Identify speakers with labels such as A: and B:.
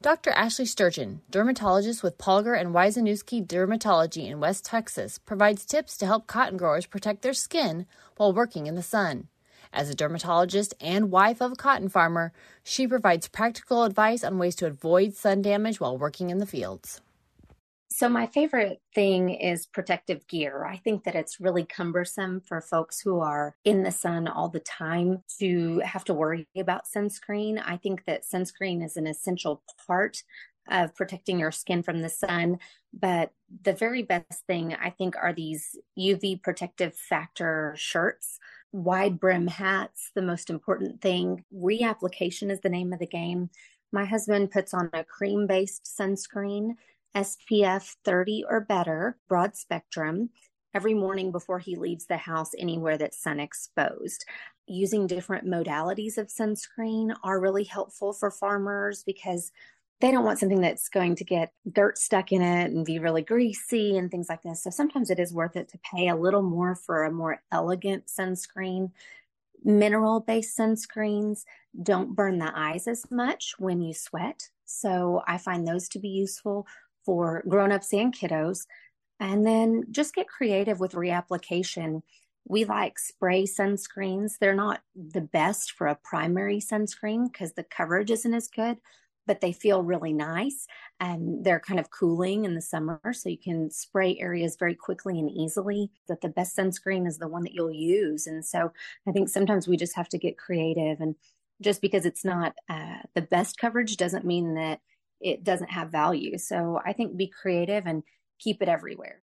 A: Dr. Ashley Sturgeon, dermatologist with Polgar and Wyszynski Dermatology in West Texas, provides tips to help cotton growers protect their skin while working in the sun. As a dermatologist and wife of a cotton farmer, she provides practical advice on ways to avoid sun damage while working in the fields.
B: So my favorite thing is protective gear. I think that it's really cumbersome for folks who are in the sun all the time to have to worry about sunscreen. I think that sunscreen is an essential part of protecting your skin from the sun. But the very best thing, I think, are these UV protective factor shirts, wide brim hats. The most important thing, reapplication is the name of the game. My husband puts on a cream-based sunscreen, SPF 30 or better, broad spectrum, every morning before he leaves the house anywhere that's sun exposed. Using different modalities of sunscreen are really helpful for farmers because they don't want something that's going to get dirt stuck in it and be really greasy and things like this. So sometimes it is worth it to pay a little more for a more elegant sunscreen. Mineral-based sunscreens don't burn the eyes as much when you sweat. So I find those to be useful for grown-ups and kiddos. And then just get creative with reapplication. We like spray sunscreens. They're not the best for a primary sunscreen because the coverage isn't as good, but they feel really nice and they're kind of cooling in the summer. So you can spray areas very quickly and easily. But the best sunscreen is the one that you'll use. And so I think sometimes we just have to get creative. And just because it's not the best coverage doesn't mean that it doesn't have value. So I think be creative and keep it everywhere.